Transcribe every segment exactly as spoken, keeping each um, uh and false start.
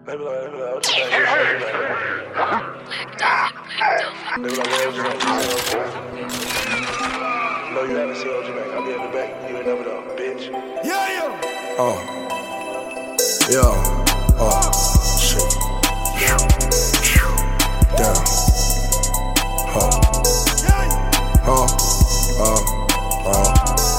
They be like, they be like, what you think? They be like, what you think? No, you haven't seen O G Mac. I'll be at the back. You ain't never know, bitch. Yeah, yeah. Oh. Yeah. Oh. Shit. Down. Huh. Huh. Uh. Uh.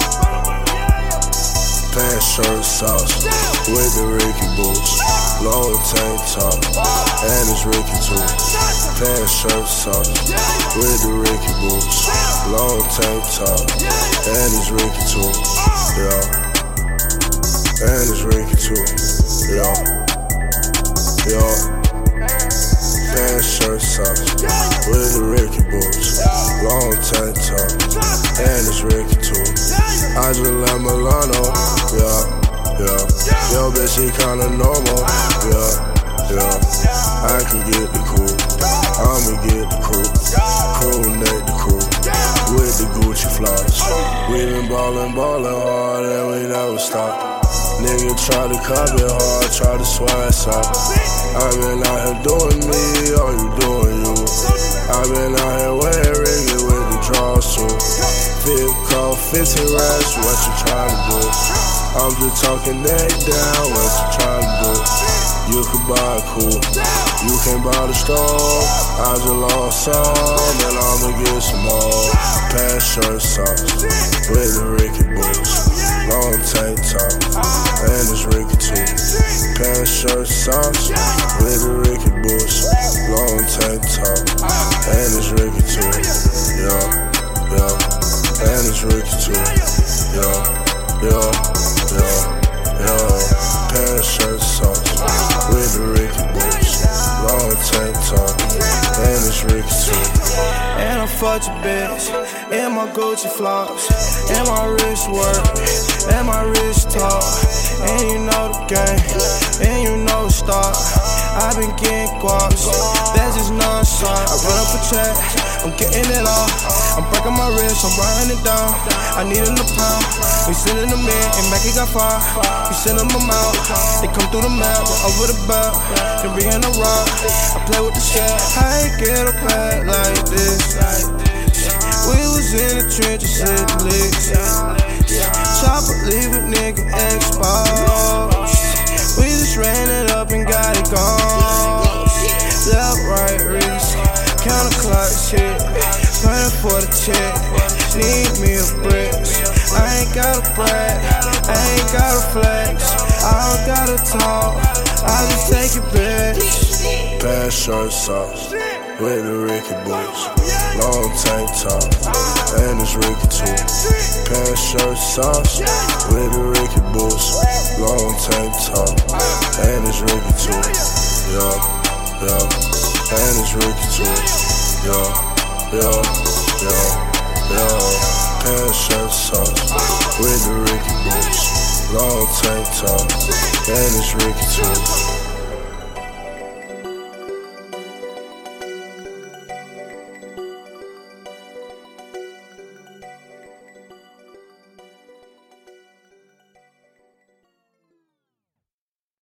Pants, shirt, socks. With the Ricky boots. Long tank top. And it's Ricky too. Pants, shirt, socks. With the Ricky boots. Long tank top. And it's Ricky too. Yeah. And it's Ricky too. Yeah. Yeah. Pants, shirt, socks. With the Ricky boots. Long tank top. And it's Ricky too. I just left Milano. Yeah. Yeah. Yo, bitch, she kinda normal. Yeah. Yeah. I can get the crew. I'ma get the crew. Crew neck the crew. With the Gucci flaws. We been ballin', ballin' hard and we never stop. Nigga try to copy hard, try to swag sock. I been out here doing me, all you doing you. I been out here wearing Ricky with the draws too. Fit call fifteen rats, what you tryna do? I'm just talking neck down, what you tryna do? You can buy a cool, you can't buy the store. I just lost some, and I'ma get some more. Pants, shirt, socks, with the Ricky boots. Long tank top, and it's Ricky too. Pants, shirt, socks, with the Ricky boots. Long tank top, and it's Ricky too. Yeah, yeah, and it's Ricky too. Yeah, yeah, yeah, yeah. Pants, shirt, socks, with the Ricky boots. Long tank top, and it's Ricky too. And I fucked your bitch, and my Gucci flops, and my wrist work, and my wrist talk. And you know the game, and you know the start. I been getting guaps, that's just non-stop. I run up a check, I'm getting it all. I'm breaking my wrist, I'm writing it down. I need a pound, we sending them in, and Mackie got five. We sending them out, they come through the map, over the belt, they bringing the rock. I play with the shit, I ain't get a pack like this. We was in the trenches, hit the licks. Chopper leave a nigga exposed. We just ran it up and got it gone. Left, right, wrist, counterclock shit. Playing for the check, need me a brick. I ain't gotta brag, I ain't gotta flex. I don't gotta talk, I just take it, bitch. Pants, shirt, socks, with the Ricky boots. Long tank top, and it's Ricky too. Pants, shirt, socks, with the Ricky boots. Long tank top, and it's Ricky too. Yeah, yeah, and it's Ricky too. Yeah, yeah, yeah, yeah. Pants, shirt, socks, with the Ricky boots. Long tank top, and it's Ricky too.